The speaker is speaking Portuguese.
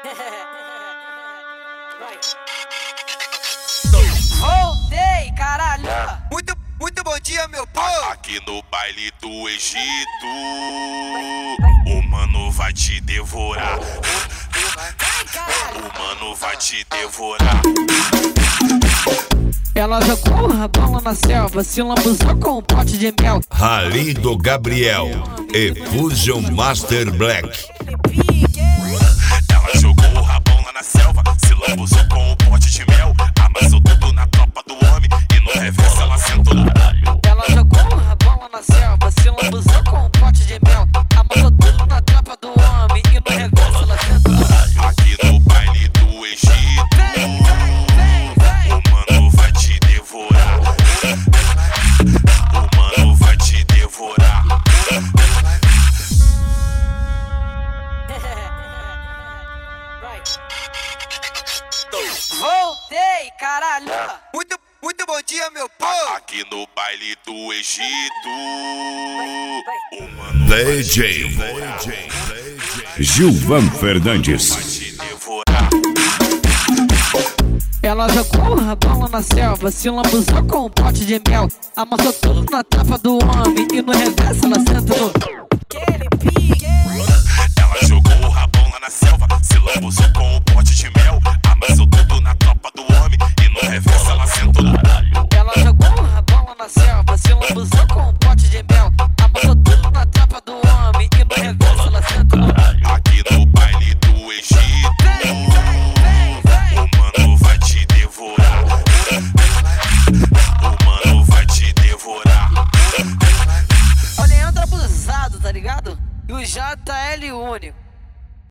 Voltei, caralho. Muito bom dia, meu povo. Aqui no baile do Egito, o mano vai te devorar. O mano vai te devorar. Ela jogou a bola na selva, se lambuzou com um pote de mel. Rally do Gabriel e Fusion Master Black. Ela jogou o rabão lá na selva, se lambuzou com um pote de mel. Amassou tudo na tropa do homem e no reverso ela sentou. Ela jogou a bola na selva, se lambuzou com um pote de mel. Amassou tudo na tropa do homem e no reverso ela sentou. Aqui no baile do Egito, o mano vai te devorar. O mano vai te devorar. Voltei, caralho. Muito bom dia, meu povo. Aqui no baile do Egito, o mano DJ Gilvan Fernandes. vai te devorar. Ela jogou a bola na selva, se lambuzou com um pote de mel. Amassou tudo na tropa do homem e no reverso ela sentou.